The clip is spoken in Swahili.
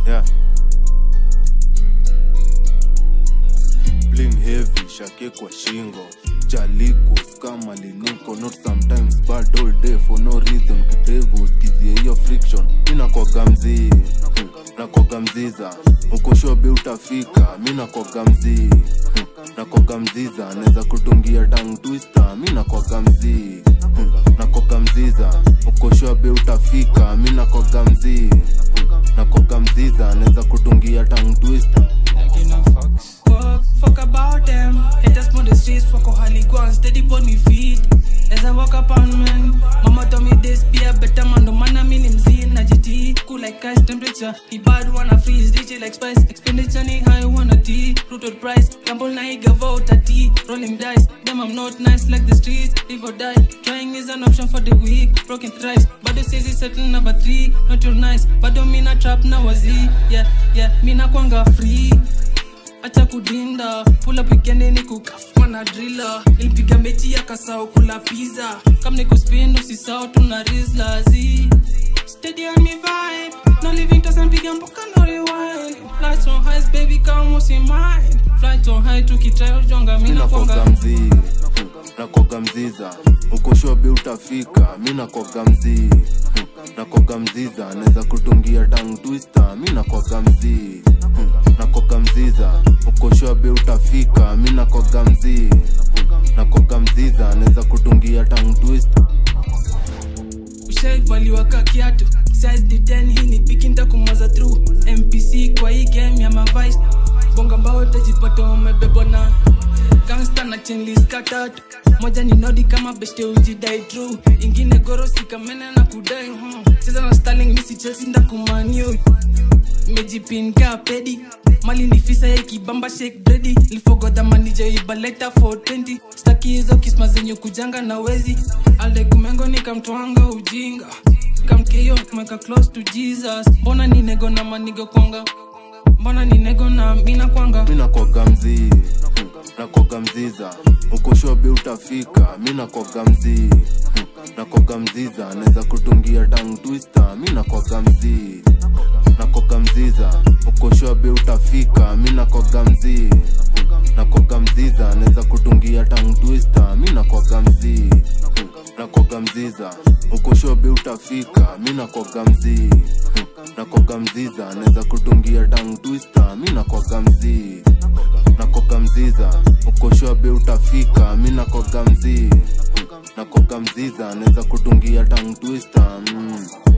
Yeah. Bling heavy, shake kwa shingo. Jalikos kama liniko. Not sometimes bad all day for no reason. Kitevu usikizie hiyo friction. Mina kwa gamzi, na kwa gamziza. Uko shobe utafika, mina kwa gamzi, na kwa gamziza. Neza kutungia tongue twister, mina kwa gamzi, na kwa gamziza. Uko shobe utafika, mina kwa gamzi, na kwa gamziza. Neza kutungia tongue twister. Fuck about them. Haters on the streets, fuck all Harley go and steady on me feet. As I walk up on man, mama told me this be a better man. No man I mean him seeing a GT. Cool like ice temperature. The bad wanna freeze, DJ like spice. Expenditure ni high wanna tea. Rooted price, gamble na he give out a tea. Rolling dice, damn I'm not nice like the streets. Live or die, trying is an option for the weak. Broken thrice, but it says it's settle number 3. Not your nice, but don't mean a trap now a Z. Yeah, mina kwanga free. Acha kudinda, pull up weekend ni kukafuma na driller. Ilipiga mechi ya kasao kula pizza. Kam ni kuspin usisao tuna rizla zi. Steady on me vibe, no living doesn't piga mboka no rewind. Flights on highs baby come usi mind. Flights on high tukitry ujonga mina kwanga gamzi, na kwa gamziza. Uko shobe utafika, mina kwa gamzi, na kwa gamziza. Neza kutungia tongue twister, mina kwa gamzi, na kwa gamziza. Uko shobe utafika, mina kwa gamzi, na kwa gamziza. Neza kutungia tongue twister. Ushaivaliwa kakiatu, size the 10 hii ni pikinda kumaza through. MPC kwa hii game ya mavice. Bonga mbao tajipata umebebwa na gangsta na chain list katatu. Moja ni nodi kama beste ujidai true. Ingine goro sikamene na kudai cheza na Sterling misi Chelsea nda kumaniu. Mejipin ka pedi mali ni fisa ya kibamba shake bready. Nilifogoda manija ibaleta 420. Staki hizo kisma zenye kujanga na wezi. Alde kumengo nikamtwanga ujinga. Kamkeyo kumeka close to Jesus. Mbona ni nego na manigo kwanga. Mbona ni nego na mina kwanga. Mina kwa gamzi, na kwa gamziza. Uko shobe utafika, mina kwa gamzi, na kwa gamziza. Neza kutungia tongue twister, mina kwa gamzi, na kwa gamziza. Uko shobe utafika, mina kwa gamzi, na kwa gamziza. Neza kutungia tongue twister, mina kwa gamzi, na kwa gamziza. Uko shobe utafika, mina kwa gamzi, na kwa gamziza. Neza kutungia tongue twister, mina kwa gamzi, na kwa gamziza. Uko shobe utafika, mina kwa gamzi, na kwa gamziza. Neza kutungia tongue twister.